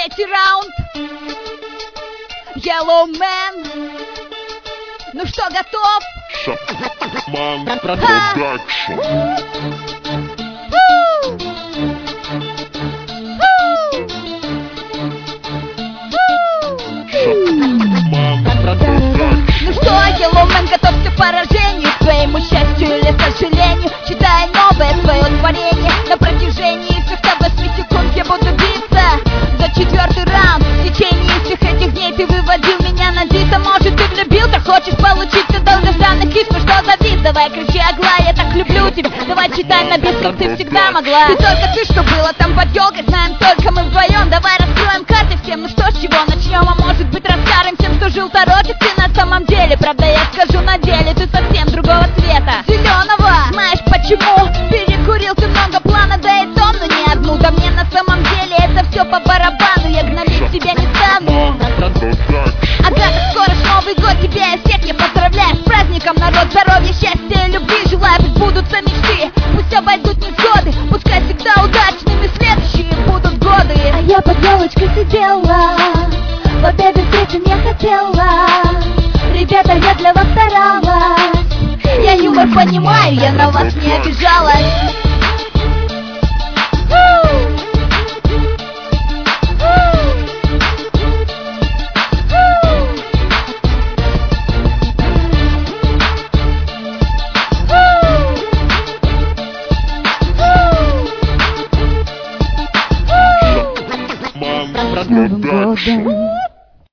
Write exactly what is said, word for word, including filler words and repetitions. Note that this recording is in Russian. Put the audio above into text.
Третий раунд. Yellow Man. Ну что, готов? Шаман Продакшн. Ну что, Yellow Man, готовься к поражению, к твоему счастью или сожалению. Читай новое свое творение. На протяжении всех ста восьми секунд я буду биться за четвертый раунд. В течение всех этих дней ты выводил меня на дис. А может, ты влюбился, хочешь получить все долгожданный киф. Ну что за бит? Давай кричи, Аглая, я так люблю тебя. Давай читай на бит, как ты всегда могла. И только ты, что было там под елкой, знаем только мы вдвоем. Давай раскроем карты всем. Ну что, с чего начнем? А может быть, расскажем всем, что жил торопец ты на самом деле. Правда, я скажу на деле, ты совсем другого цвета, зеленого. Знаешь почему? Перекурил ты много плана, да и том, но не одну. Да мне на самом деле это все по барабану. Я гнобить тебя не стану. Ага, так скоро ж Новый год, тебя и всех я поздравляю с праздником, народ. Здоровья, счастья и любви желаю, пусть сбудутся мечты, пусть обойдут невзгоды, пускай всегда удачными следующие будут годы. А я под елочкой сидела, в обеде встречи не хотела. Ребята, я для вас старалась. Я юмор понимаю, я на вас не обижалась. Продакшн.